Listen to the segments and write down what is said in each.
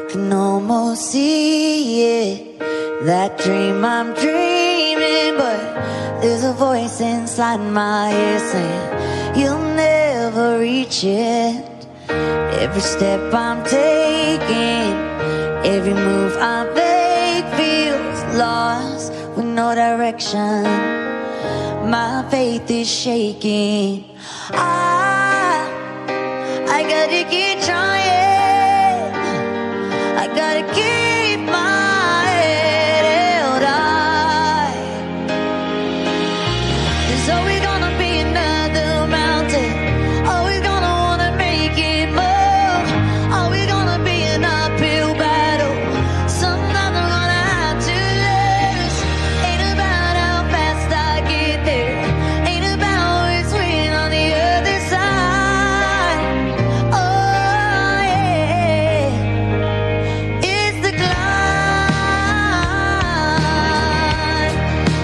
can almost see it, that dream I'm dreaming, but there's a voice inside my head saying you'll never reach it. Every step I'm taking, every move I make feels lost with no direction. My faith is shaking. I gotta keep trying. I gotta keep my head held high. There's always gonna be another mountain. Always gonna wanna make it move. Always gonna be an uphill battle. Sometimes I'm gonna have to lose. Ain't about how fast I get there. Ain't about what's waiting on the other side. Oh yeah, it's the climb.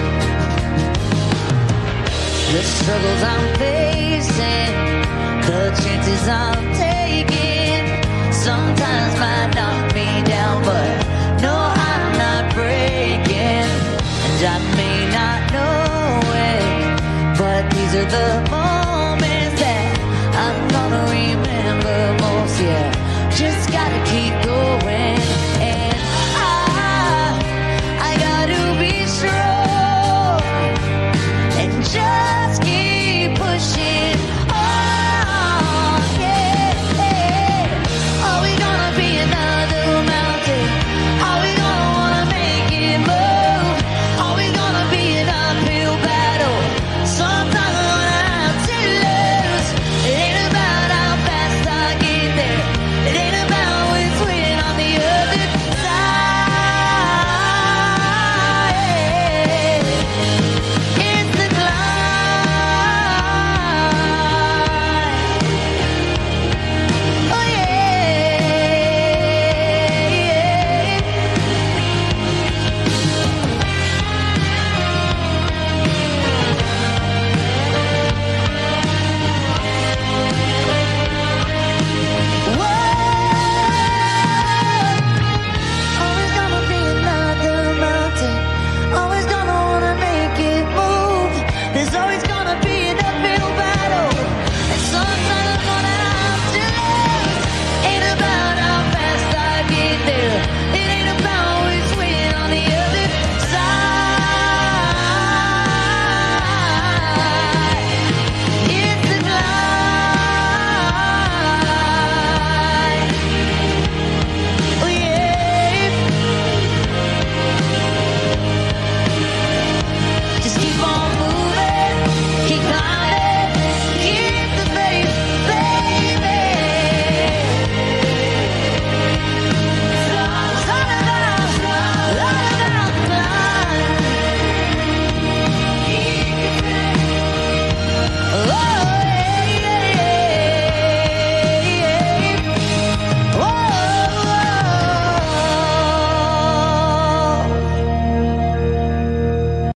The struggles I'm facing, the chances I'm taking, sometimes might knock me down, but no, I'm not breaking. And I may not know it, but these are the moments that I'm gonna remember most. Yeah, just gotta keep